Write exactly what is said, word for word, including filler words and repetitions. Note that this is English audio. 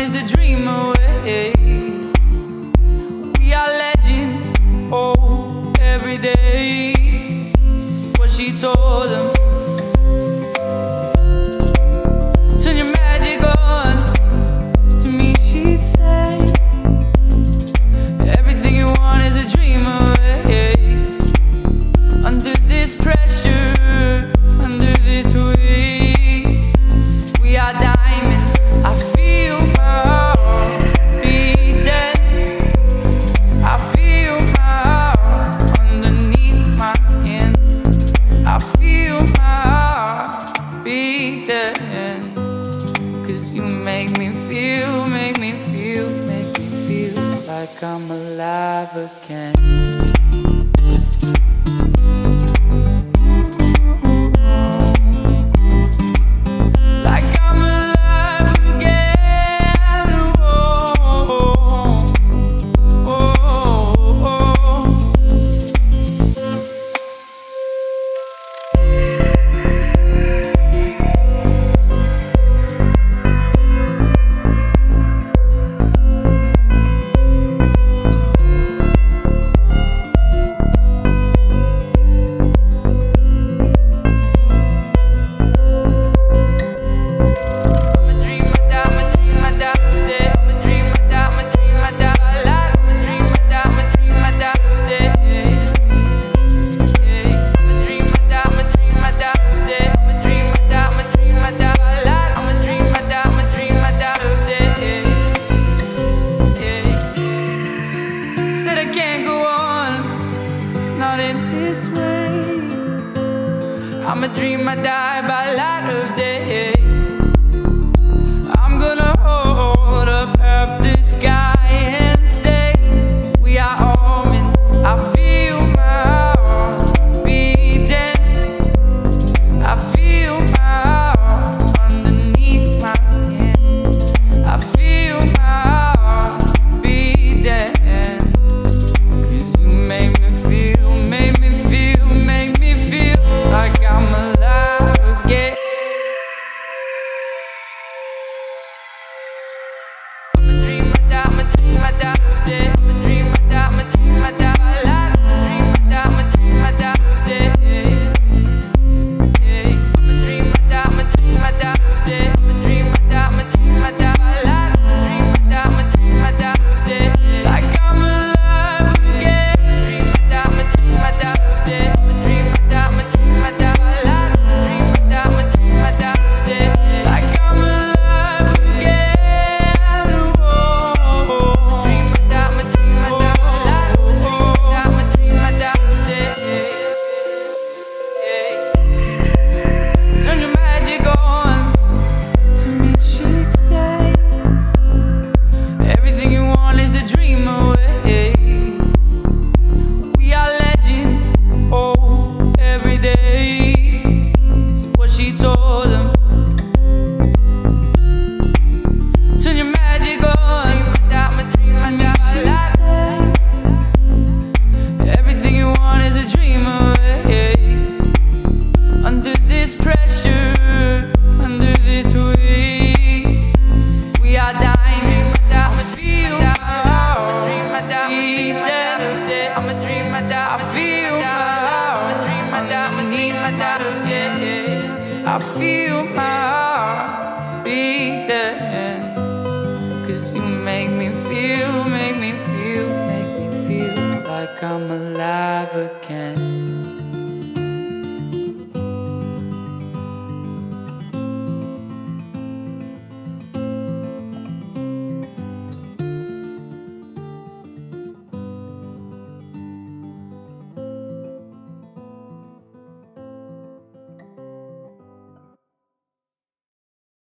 is to dream away. We are legends, oh, every day. What she told them. Turn your magic on. To me she'd say, everything you want is a dream away. Under this pressure, under this weight, we are diamonds. I feel my heart beating. I feel my heart underneath my skin. I feel my heart beating. Cause you make me feel, make me feel, make me feel like I'm alive again. I'm a dream, I die by light of day. I'm gonna hold up half the sky and say, we are almonds. I feel my heart beating. I feel my heart underneath my skin. I feel my heart beating. Cause you make me feel, make me feel, make me feel like I'm alive again. I'm a dream, I die, I'm a dream, I die today. I'm a dream, I die, I'm a dream, I die alive. I'm a dream, I die, I'm a dream, I die today. I'm a dream, I die, I'm a dream, I die today. I'm a dream, I die, I'm a dream, I die alive. I'm a dream, I die, I'm a dream, I die today. Like I'm alive again. I'm a dream, I die, I'm a dream, I die today. I'm a dream, I die, I'm a dream, I die alive. I'm a dream, I die, I'm a dream, I die today. Like I'm alive again. Oh, dream, I die, I'm a dream, I die alive. I'm a dream, I die, I'm a dream, I die today. Turn your magic on. To me she'd say, everything you want is a dream away. We are legends, oh, every day. That's what she told them. Turn your magic on. I'm a dream, I die alive. Everything you want is a dream away. Under this pressure, under this weight, we are diamonds. I feel my heart beating. I'm a dream, I die. I feel my heart. I'm a dream, I die. I'm a dream, I die. I feel my heart beating. Cause you make me feel, make me feel, make me feel like I'm alive again.